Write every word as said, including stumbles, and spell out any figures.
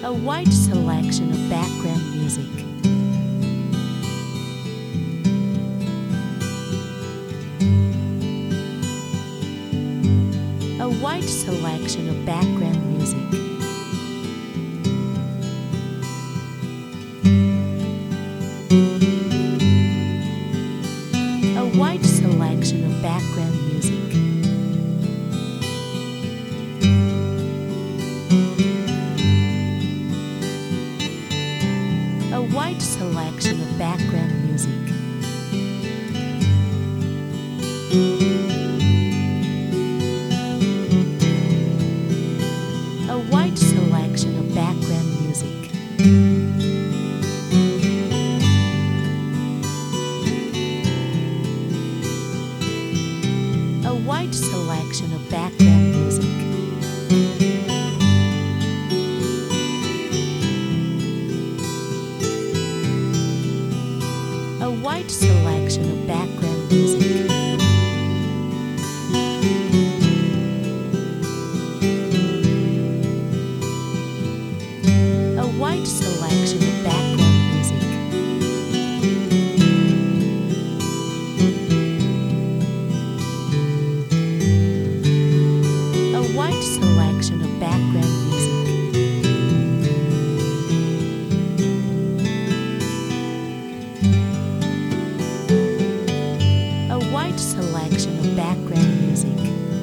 A wide selection of background music. A wide selection of background music. A wide selection of background music. A wide selection of background music. A wide selection of background music. A wide selection of background music. A wide selection of background music. A wide selection of background music. A wide selection of background music. A wide selection of background music.